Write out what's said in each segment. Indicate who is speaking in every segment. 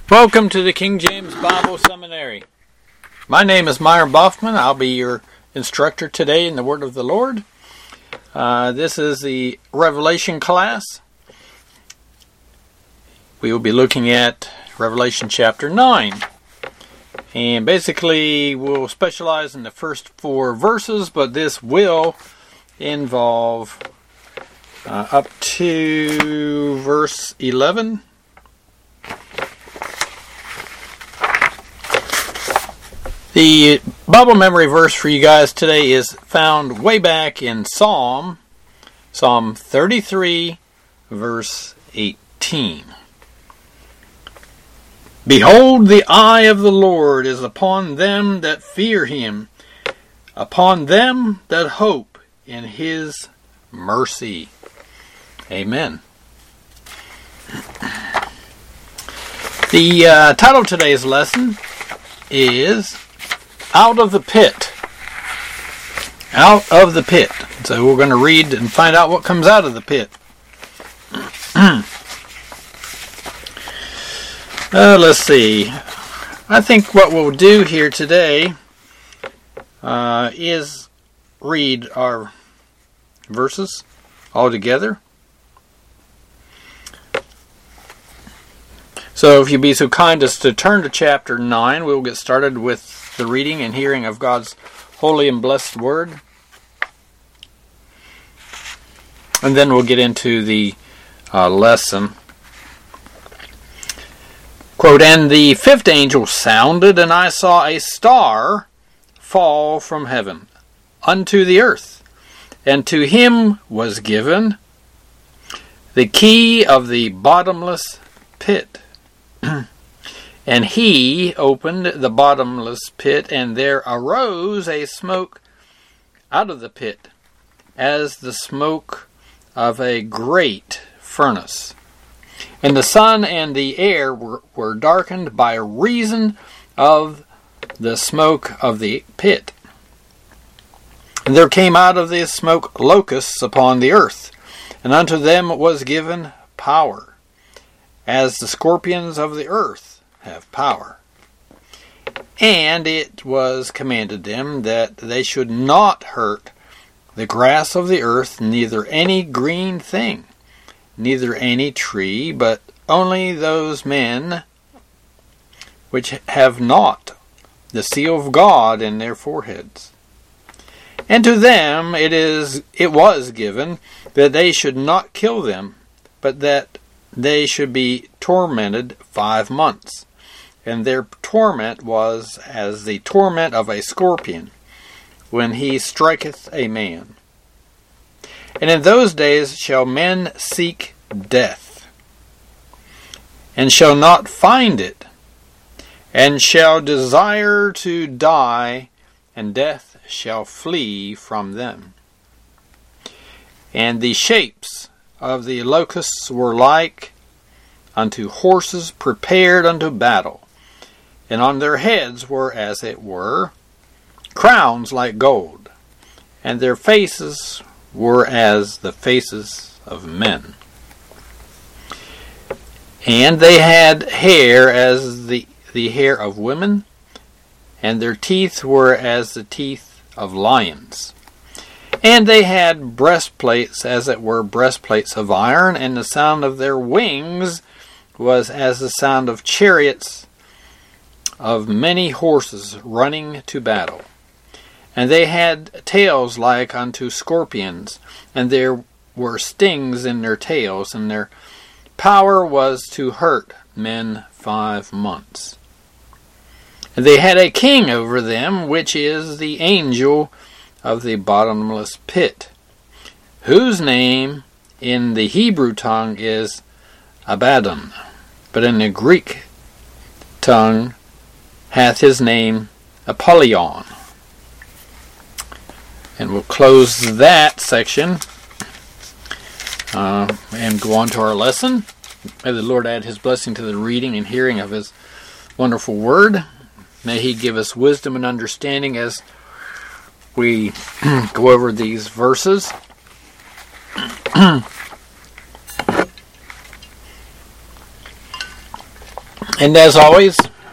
Speaker 1: Welcome to the King James Bible Seminary. My name is Myron Boffman. I'll be your instructor today in the Word of the Lord. This is the Revelation class. We will be looking at Revelation chapter 9. And basically we'll specialize in the first 4 verses, but this will involve up to verse 11. The Bible memory verse for you guys today is found way back in Psalm 33, verse 18. Behold, the eye of the Lord is upon them that fear him, upon them that hope in his mercy. Amen. The title of today's lesson is Out of the Pit. Out of the pit. So we're going to read and find out what comes out of the pit. Let's see. I think what we'll do here today is read our verses all together. So if you'd be so kind as to turn to chapter 9, we'll get started with the reading and hearing of God's holy and blessed word. And then we'll get into the lesson. Quote, And the 5th angel sounded, and I saw a star fall from heaven unto the earth. And to him was given the key of the bottomless pit. And he opened the bottomless pit, and there arose a smoke out of the pit, as the smoke of a great furnace. And the sun and the air were darkened by reason of the smoke of the pit. And there came out of the smoke locusts upon the earth, and unto them was given power, as the scorpions of the earth have power. And it was commanded them that they should not hurt the grass of the earth, neither any green thing, neither any tree, but only those men which have not the seal of God in their foreheads. And to them it was given that they should not kill them, but that they should be tormented 5 months. And their torment was as the torment of a scorpion, when he striketh a man. And in those days shall men seek death, and shall not find it, and shall desire to die, and death shall flee from them. And the shapes of the locusts were like unto horses prepared unto battle, and on their heads were, as it were, crowns like gold, and their faces were as the faces of men. And they had hair as the hair of women, and their teeth were as the teeth of lions. And they had breastplates, as it were breastplates of iron, and the sound of their wings was as the sound of chariots of many horses running to battle. And they had tails like unto scorpions, and there were stings in their tails, and their power was to hurt men 5 months. And they had a king over them, which is the angel of the bottomless pit, whose name in the Hebrew tongue is Abaddon, but in the Greek tongue hath his name Apollyon. And we'll close that section and go on to our lesson. May the Lord add his blessing to the reading and hearing of his wonderful word. May he give us wisdom and understanding as we go over these verses. And as always,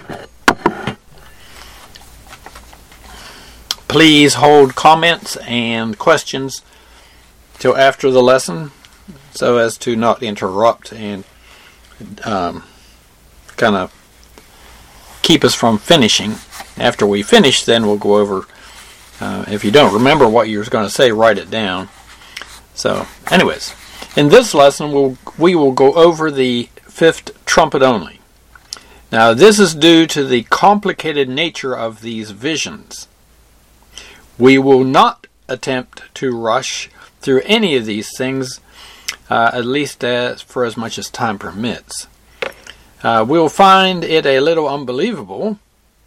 Speaker 1: please hold comments and questions till after the lesson so as to not interrupt and kind of keep us from finishing. After we finish, then we'll go over, if you don't remember what you're going to say, write it down. So, anyways, in this lesson, we will go over the fifth trumpet only. Now, this is due to the complicated nature of these visions. We will not attempt to rush through any of these things, at least for as much as time permits. We'll find it a little unbelievable.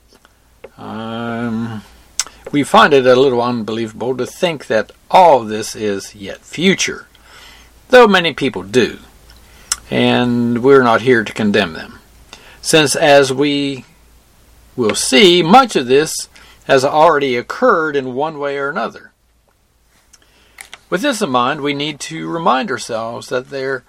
Speaker 1: We find it a little unbelievable to think that all this is yet future, though many people do, and we're not here to condemn them, since, as we will see, much of this has already occurred in one way or another. With this in mind, we need to remind ourselves that there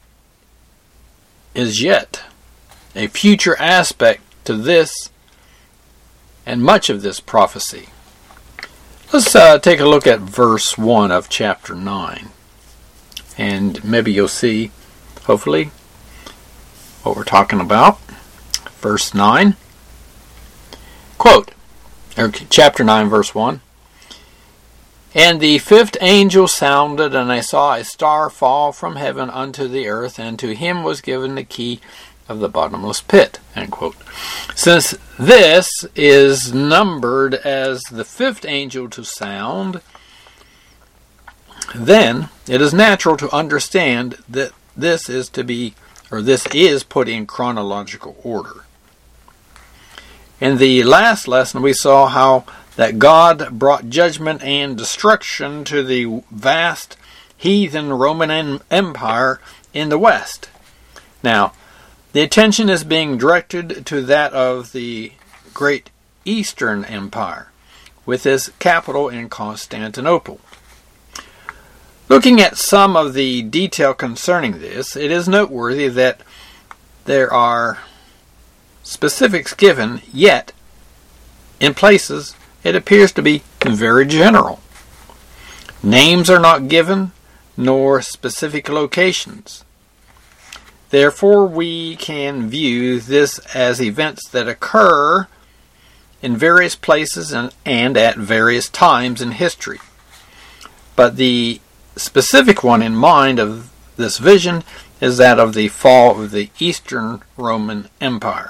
Speaker 1: is yet a future aspect to this and much of this prophecy. Let's take a look at verse 1 of chapter 9. And maybe you'll see, hopefully, what we're talking about. Verse 9. Quote, or chapter 9, verse 1. And the fifth angel sounded, and I saw a star fall from heaven unto the earth, and to him was given the key of the bottomless pit. End quote. Since this is numbered as the fifth angel to sound, then it is natural to understand that this is put in chronological order. In the last lesson, we saw how that God brought judgment and destruction to the vast heathen Roman Empire in the West. Now, the attention is being directed to that of the great Eastern Empire, with its capital in Constantinople. Looking at some of the detail concerning this, it is noteworthy that there are specifics given, yet in places it appears to be very general. Names are not given, nor specific locations. Therefore, we can view this as events that occur in various places and at various times in history. But the specific one in mind of this vision is that of the fall of the Eastern Roman Empire.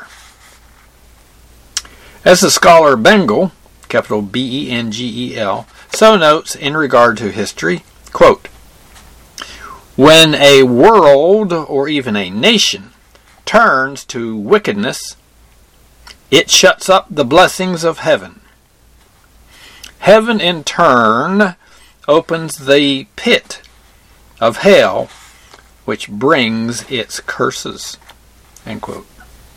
Speaker 1: As the scholar Bengel, capital Bengel, so notes in regard to history, quote, when a world or even a nation turns to wickedness, it shuts up the blessings of heaven. Heaven in turn opens the pit of hell, which brings its curses. End quote.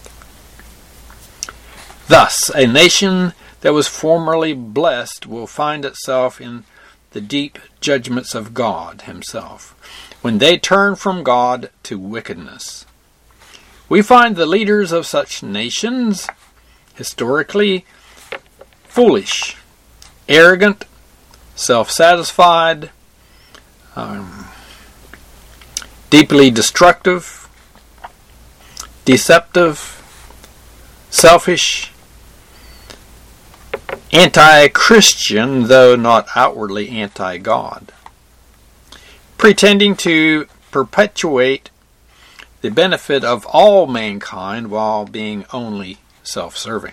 Speaker 1: Thus, a nation that was formerly blessed will find itself in the deep judgments of God himself, when they turn from God to wickedness. We find the leaders of such nations historically foolish, arrogant, self-satisfied, deeply destructive, deceptive, selfish, anti-Christian, though not outwardly anti-God, pretending to perpetuate the benefit of all mankind while being only self-serving.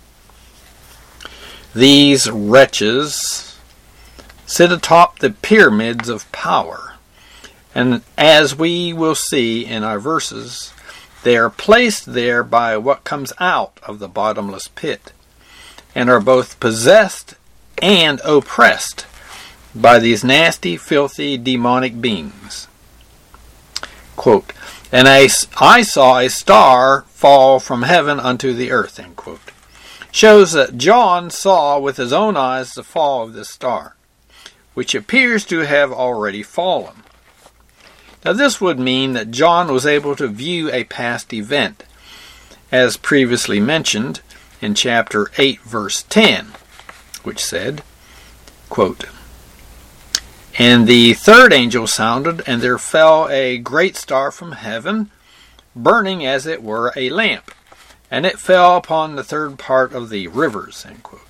Speaker 1: These wretches sit atop the pyramids of power, and as we will see in our verses, they are placed there by what comes out of the bottomless pit, and are both possessed and oppressed by these nasty, filthy, demonic beings. Quote, and I saw a star fall from heaven unto the earth, end quote. Shows that John saw with his own eyes the fall of this star, which appears to have already fallen. Now this would mean that John was able to view a past event, as previously mentioned in chapter 8, verse 10, which said, quote, "And the third angel sounded, and there fell a great star from heaven, burning as it were a lamp, and it fell upon the third part of the rivers." End quote.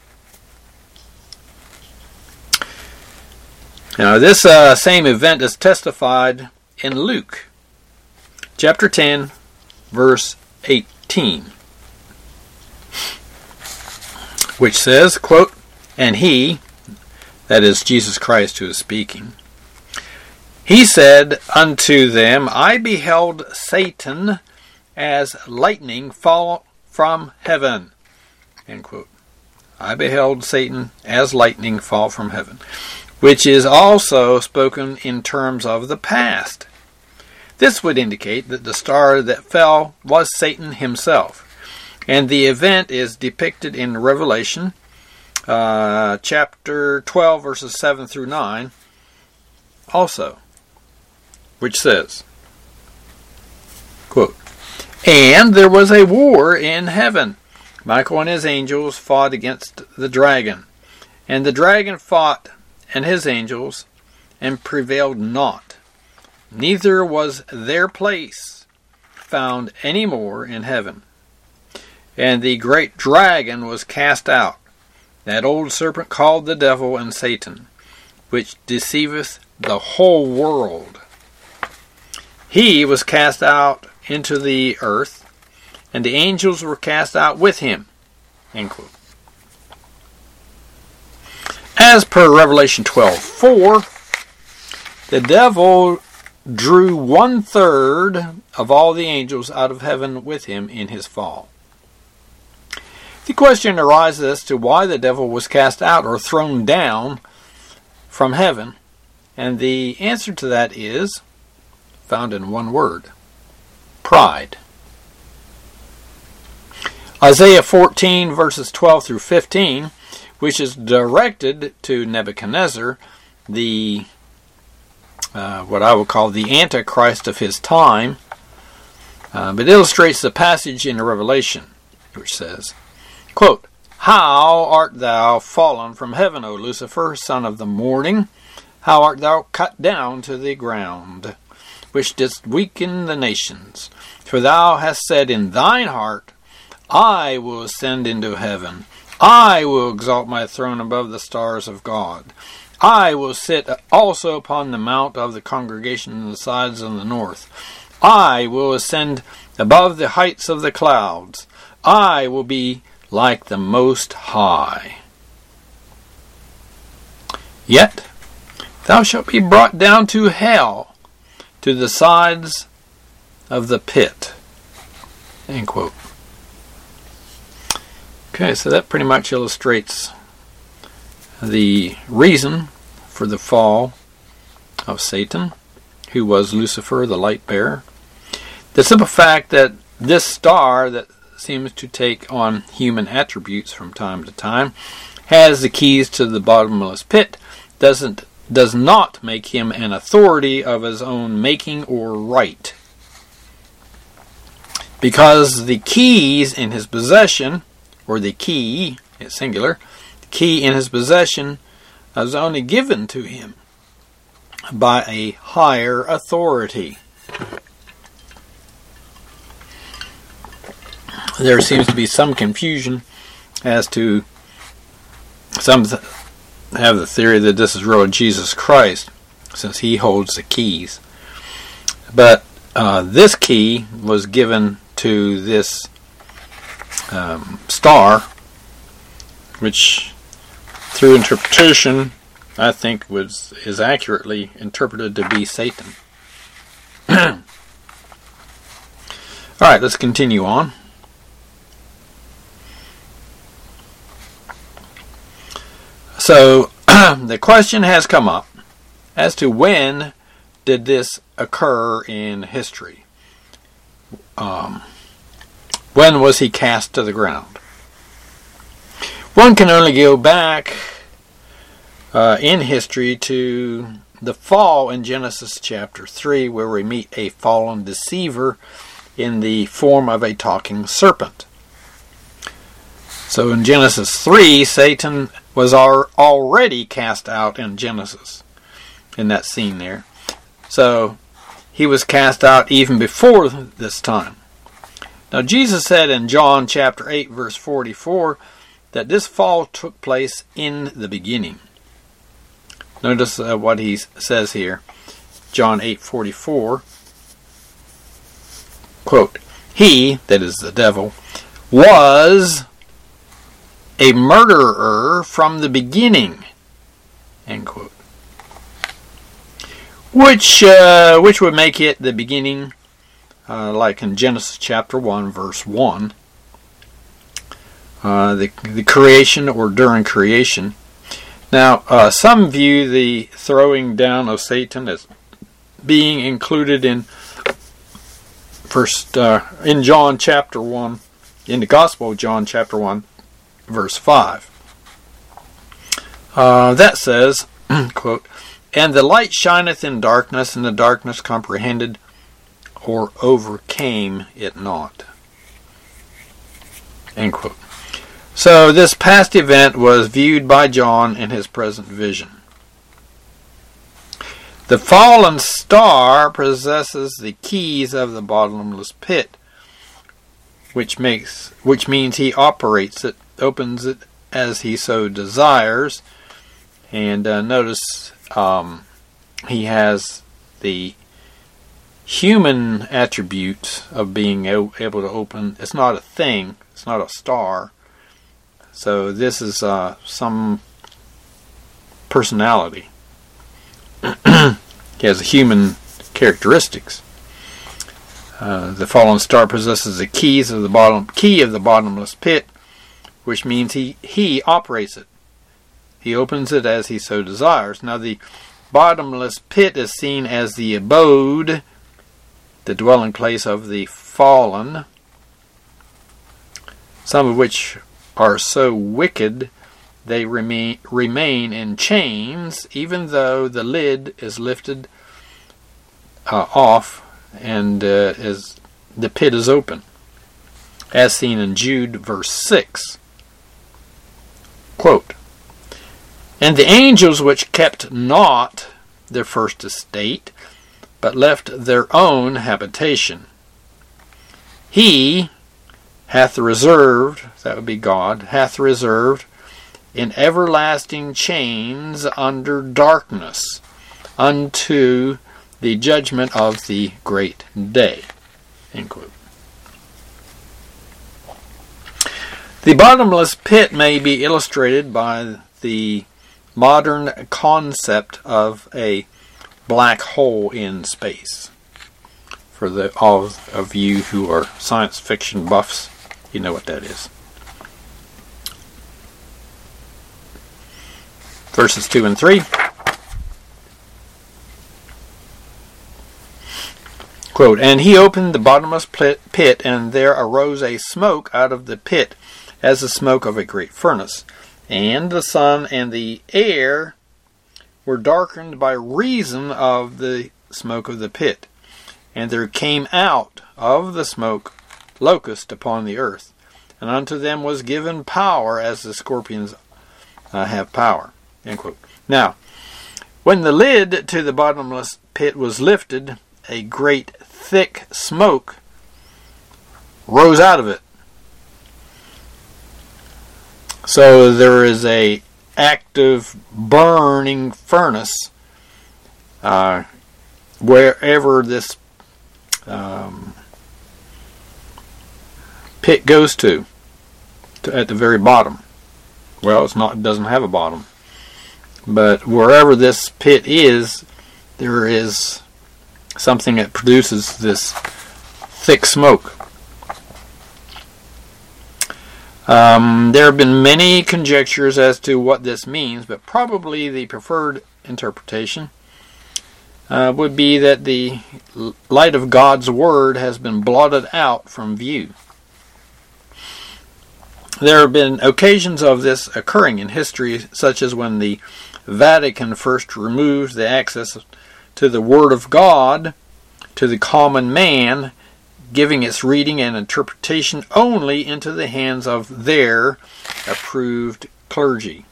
Speaker 1: Now, this same event is testified in Luke, chapter 10, verse 18, which says, quote, "And he," that is Jesus Christ who is speaking, "he said unto them, I beheld Satan as lightning fall from heaven." End quote. I beheld Satan as lightning fall from heaven, which is also spoken in terms of the past. This would indicate that the star that fell was Satan himself, and the event is depicted in Revelation chapter 12, verses 7 through 9 also, which says, quote, "And there was a war in heaven. Michael and his angels fought against the dragon, and the dragon fought and his angels, and prevailed not. Neither was their place found any more in heaven. And the great dragon was cast out, that old serpent called the devil and Satan, which deceiveth the whole world. He was cast out into the earth, and the angels were cast out with him." End quote. As per Revelation 12:4, the devil drew 1/3 of all the angels out of heaven with him in his fall. The question arises as to why the devil was cast out or thrown down from heaven, and the answer to that is found in one word: pride. Isaiah 14, verses 12 through 15, which is directed to Nebuchadnezzar, the what I would call the Antichrist of his time, but illustrates the passage in Revelation, which says, quote, "How art thou fallen from heaven, O Lucifer, son of the morning? How art thou cut down to the ground, which didst weaken the nations? For thou hast said in thine heart, I will ascend into heaven. I will exalt my throne above the stars of God. I will sit also upon the mount of the congregation in the sides of the north. I will ascend above the heights of the clouds. I will be like the Most High. Yet thou shalt be brought down to hell, to the sides of the pit." End quote. Okay, so that pretty much illustrates the reason for the fall of Satan, who was Lucifer, the light bearer. The simple fact that this star that seems to take on human attributes from time to time has the keys to the bottomless pit does not make him an authority of his own making or right. Because the keys in his possession, or the key, it's singular, the key in his possession is only given to him by a higher authority. There seems to be some confusion as to, some have the theory that this is really Jesus Christ, since he holds the keys. But this key was given to this star, which through interpretation I think is accurately interpreted to be Satan. Alright, let's continue on. So the question has come up as to when did this occur in history? When was he cast to the ground? One can only go back in history to the fall in Genesis chapter 3, where we meet a fallen deceiver in the form of a talking serpent. So in Genesis 3, Satan was already cast out in Genesis, in that scene there. So he was cast out even before this time. Now Jesus said in John chapter 8, verse 44, that this fall took place in the beginning. Notice what he says here. John 8:44. Quote, "He," that is the devil, "was a murderer from the beginning." End quote. Which would make it the beginning, like in Genesis chapter 1, verse 1. The creation, or during creation. Now, some view the throwing down of Satan as being included in in John chapter 1, in the Gospel of John chapter 1, verse 5. That says, quote, "And the light shineth in darkness, and the darkness comprehended or overcame it not." End quote. So this past event was viewed by John in his present vision. The fallen star possesses the keys of the bottomless pit, which means he operates it, opens it as he so desires. And notice he has the human attributes of being able to open. It's not a thing. It's not a star. So this is some personality. He has human characteristics. The fallen star possesses the key of the bottomless pit, which means he operates it. He opens it as he so desires. Now the bottomless pit is seen as the abode, the dwelling place of the fallen, some of which are so wicked they remain in chains, even though the lid is lifted off and the pit is open, as seen in Jude verse 6. Quote, "And the angels which kept not their first estate, but left their own habitation, he hath reserved," that would be God, "hath reserved in everlasting chains under darkness, unto the judgment of the great day." End quote. The bottomless pit may be illustrated by the modern concept of a black hole in space. For all of you who are science fiction buffs, you know what that is. Verses 2 and 3. Quote, "And he opened the bottomless pit, and there arose a smoke out of the pit, as the smoke of a great furnace. And the sun and the air were darkened by reason of the smoke of the pit. And there came out of the smoke locust upon the earth, and unto them was given power as the scorpions have power." End quote. Now, when the lid to the bottomless pit was lifted, a great thick smoke rose out of it. So there is a active burning furnace wherever this pit goes to at the very bottom. Well, it doesn't have a bottom. But wherever this pit is, there is something that produces this thick smoke. There have been many conjectures as to what this means, but probably the preferred interpretation would be that the light of God's Word has been blotted out from view. There have been occasions of this occurring in history, such as when the Vatican first removed the access to the Word of God to the common man giving its reading and interpretation only into the hands of their approved clergy.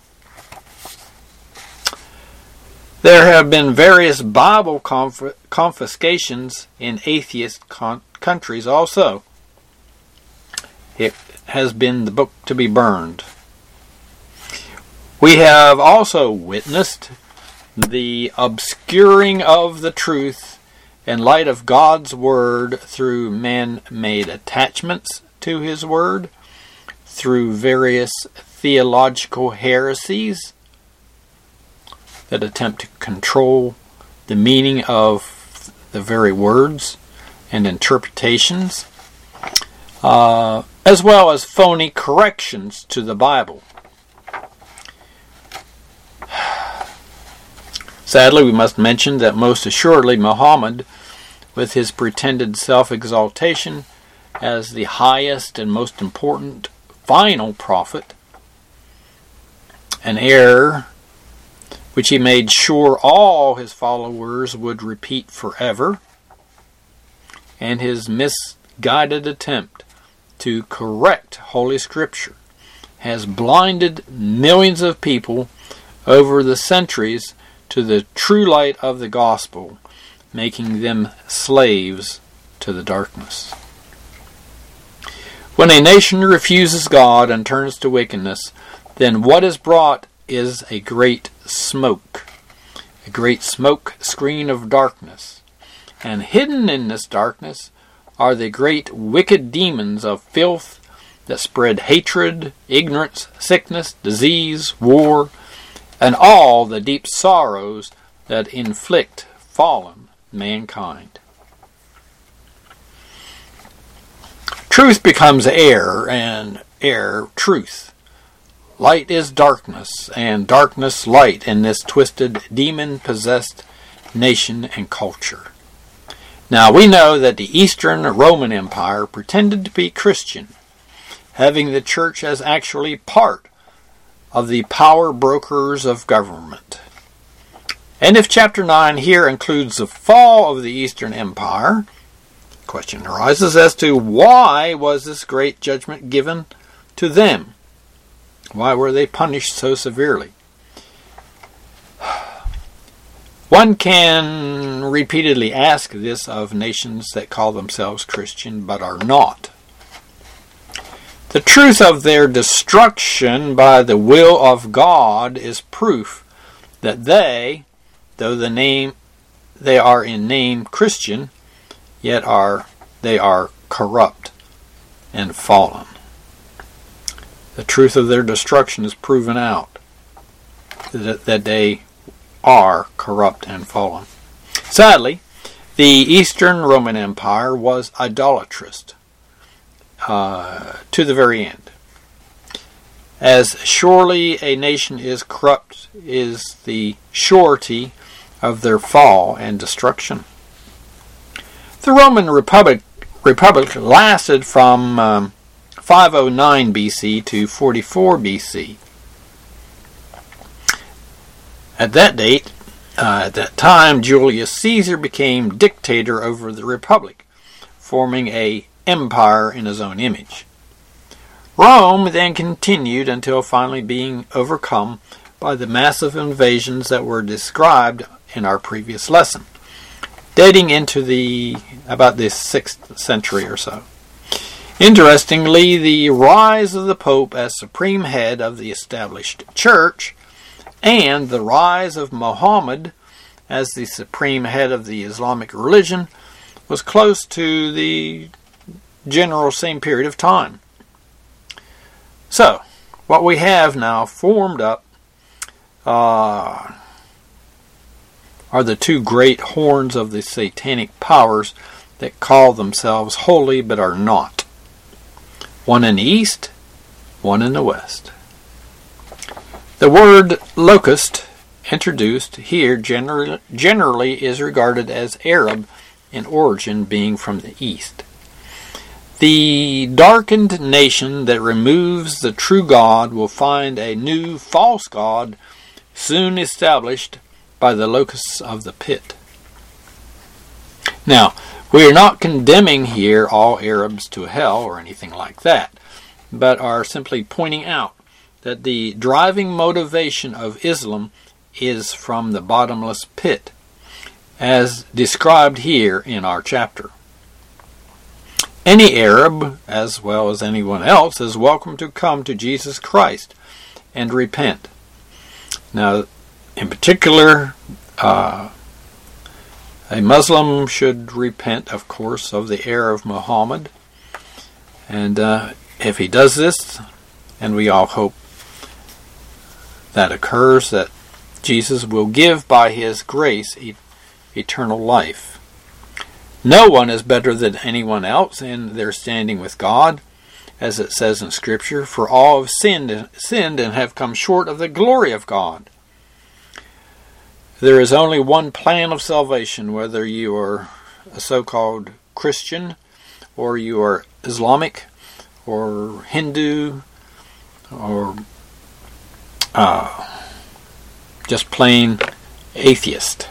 Speaker 1: There have been various Bible confiscations in atheist countries also. It has been the book to be burned. We have also witnessed the obscuring of the truth in light of God's Word through man-made attachments to His Word, through various theological heresies that attempt to control the meaning of the very words and interpretations, as well as phony corrections to the Bible. Sadly, we must mention that most assuredly Muhammad, with his pretended self-exaltation as the highest and most important final prophet, an error which he made sure all his followers would repeat forever, and his misguided attempt to correct Holy Scripture has blinded millions of people over the centuries to the true light of the gospel, making them slaves to the darkness. When a nation refuses God and turns to wickedness, then what is brought is a great smoke screen of darkness. And hidden in this darkness are the great wicked demons of filth that spread hatred, ignorance, sickness, disease, war, and all the deep sorrows that inflict fallen mankind. Truth becomes error, and error truth. Light is darkness, and darkness light in this twisted, demon-possessed nation and culture. Now we know that the Eastern Roman Empire pretended to be Christian, having the church as actually part of the power brokers of government. And if chapter 9 here includes the fall of the Eastern Empire, the question arises as to why was this great judgment given to them? Why were they punished so severely? One can repeatedly ask this of nations that call themselves Christian but are not. The truth of their destruction by the will of God is proof that they, though they are in name Christian, yet they are corrupt and fallen. The truth of their destruction is proven out, that they are corrupt and fallen. Sadly, the Eastern Roman Empire was idolatrous to the very end. As surely a nation is corrupt is the surety of their fall and destruction. The Roman Republic lasted from 509 BC to 44 BC. At that time, Julius Caesar became dictator over the Republic, forming an empire in his own image. Rome then continued until finally being overcome by the massive invasions that were described in our previous lesson, dating into about the 6th century or so. Interestingly, the rise of the Pope as supreme head of the established church and the rise of Muhammad as the supreme head of the Islamic religion was close to the general same period of time. So, what we have now formed up are the two great horns of the satanic powers that call themselves holy but are not. One in the east, one in the west. The word locust, introduced here, generally is regarded as Arab in origin, being from the east. The darkened nation that removes the true God will find a new false god soon established by the locusts of the pit. Now, We are not condemning here all Arabs to hell or anything like that, but are simply pointing out that the driving motivation of Islam is from the bottomless pit, as described here in our chapter. Any Arab, as well as anyone else, is welcome to come to Jesus Christ and repent. Now, in particular, a Muslim should repent, of course, of the error of Muhammad. And if he does this, and we all hope that occurs, that Jesus will give by his grace eternal life. No one is better than anyone else in their standing with God, as it says in Scripture, for all have sinned and have come short of the glory of God. There is only one plan of salvation, whether you are a so-called Christian, or you are Islamic, or Hindu, or just plain atheist.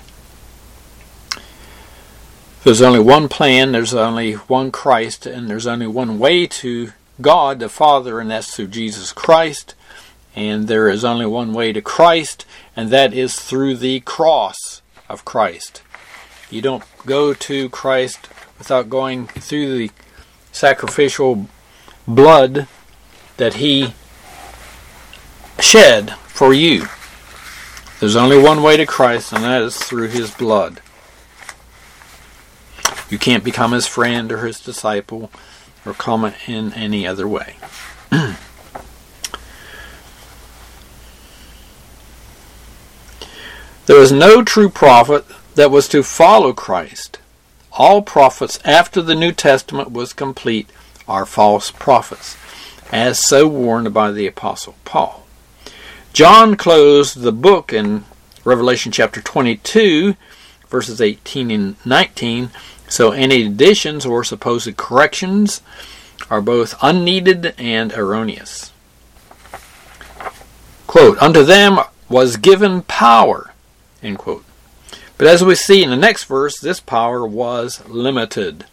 Speaker 1: There's only one plan, there's only one Christ, and there's only one way to God the Father, and that's through Jesus Christ. And there is only one way to Christ, and that is through the cross of Christ. You don't go to Christ without going through the sacrificial blood that he shed for you. There's only one way to Christ, and that is through his blood. You can't become his friend or his disciple or come in any other way. There was no true prophet that was to follow Christ. All prophets after the New Testament was complete are false prophets, as so warned by the Apostle Paul. John closed the book in Revelation chapter 22, verses 18 and 19, so any additions or supposed corrections are both unneeded and erroneous. Quote, unto them was given power, end quote. But as we see in the next verse, this power was limited.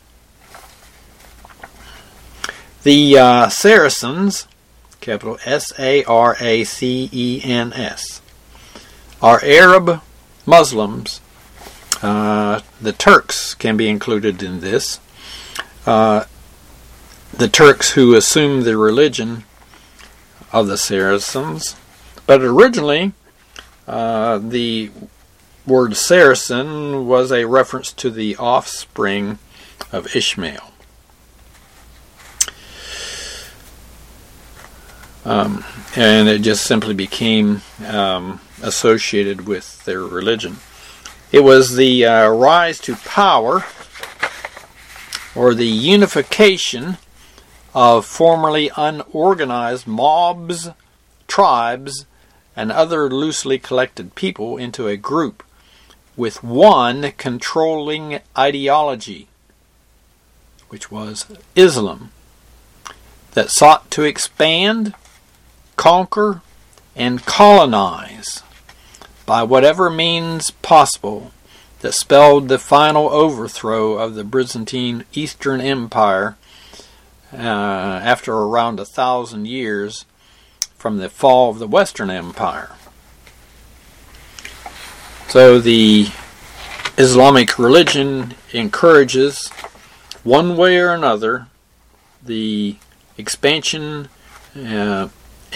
Speaker 1: The Saracens, capital S-A-R-A-C-E-N-S, are Arab Muslims. The Turks can be included in this. The Turks who assumed the religion of the Saracens. But originally, the word Saracen was a reference to the offspring of Ishmael. And it just simply became associated with their religion. It was the rise to power, or the unification of formerly unorganized mobs, tribes, and other loosely collected people into a group with one controlling ideology, which was Islam, that sought to expand, conquer, and colonize by whatever means possible, that spelled the final overthrow of the Byzantine Eastern Empire after around 1,000 years from the fall of the Western Empire. So the Islamic religion encourages, one way or another, the expansion and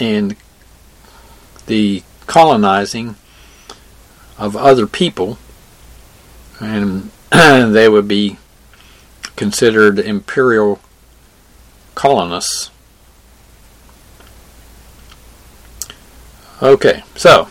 Speaker 1: the colonizing of other people, and they would be considered imperial colonists. Okay, so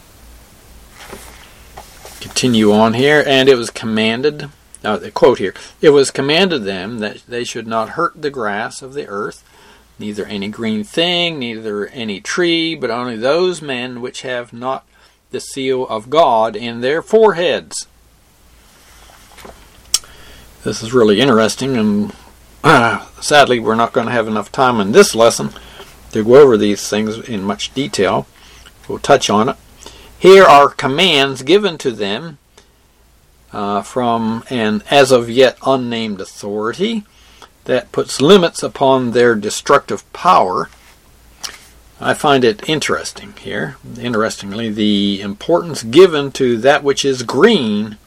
Speaker 1: continue on here. And it was commanded, the quote here, it was commanded them that they should not hurt the grass of the earth, neither any green thing, neither any tree, but only those men which have not the seal of God in their foreheads. This is really interesting, and sadly we're not going to have enough time in this lesson to go over these things in much detail. We'll touch on it. Here are commands given to them from an as of yet unnamed authority that puts limits upon their destructive power. I find it interesting here. Interestingly, the importance given to that which is green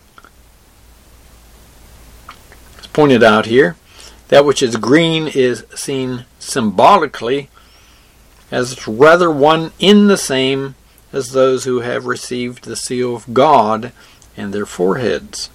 Speaker 1: is pointed out here. That which is green is seen symbolically as rather one in the same as those who have received the seal of God in their foreheads.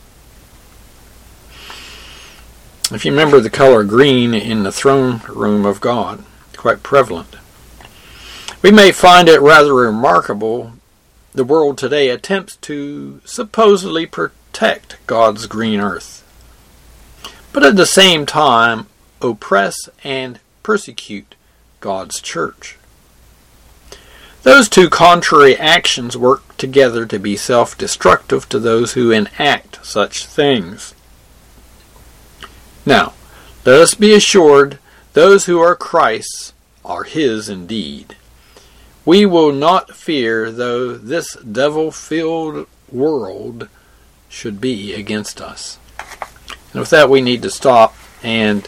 Speaker 1: If you remember the color green in the throne room of God, quite prevalent. We may find it rather remarkable the world today attempts to supposedly protect God's green earth, but at the same time oppress and persecute God's church. Those two contrary actions work together to be self-destructive to those who enact such things. Now, let us be assured, those who are Christ's are His indeed. We will not fear, though this devil-filled world should be against us. And with that, we need to stop and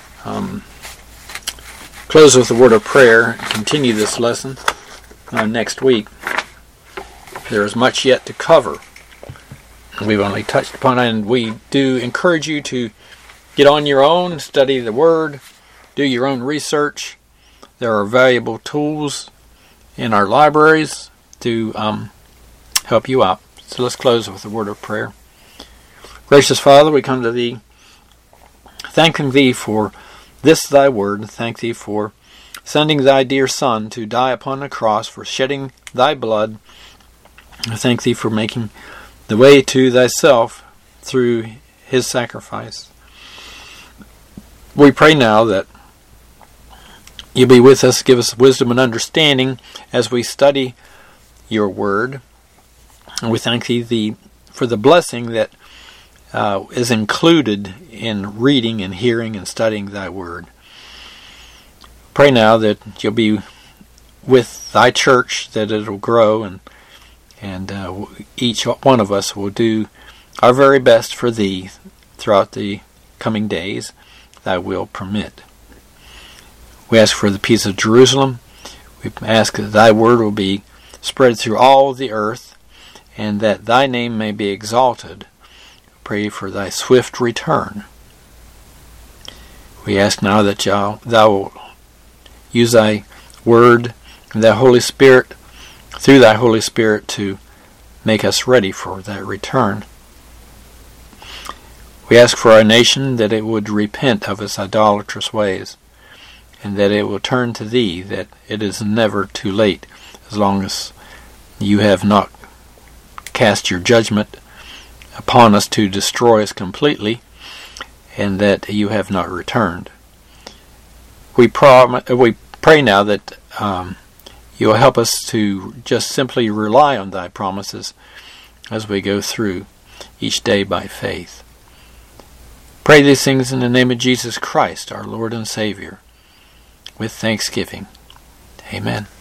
Speaker 1: close with a word of prayer and continue this lesson next week. There is much yet to cover. We've only touched upon it, and we do encourage you to get on your own, study the Word, do your own research. There are valuable tools in our libraries to help you out. So let's close with a word of prayer. Gracious Father, we come to Thee, thanking Thee for this Thy Word. Thank Thee for sending Thy dear Son to die upon the cross, for shedding Thy blood. I thank Thee for making the way to Thyself through His sacrifice. We pray now that You be with us, give us wisdom and understanding as we study Your Word. And we thank Thee for the blessing that is included in reading and hearing and studying Thy Word. Pray now that You'll be with Thy church, that it'll grow, and each one of us will do our very best for Thee throughout the coming days Thy will permit. We ask for the peace of Jerusalem. We ask that Thy Word will be spread through all the earth, and that Thy name may be exalted. Pray for Thy swift return. We ask now that Thou will use Thy Word and Thy Holy Spirit, through Thy Holy Spirit, to make us ready for that return. We ask for our nation that it would repent of its idolatrous ways, and that it will turn to Thee, that it is never too late, as long as You have not cast Your judgment upon us to destroy us completely, and that You have not returned. We pray now that You'll help us to just simply rely on Thy promises as we go through each day by faith. Pray these things in the name of Jesus Christ, our Lord and Savior, with thanksgiving. Amen.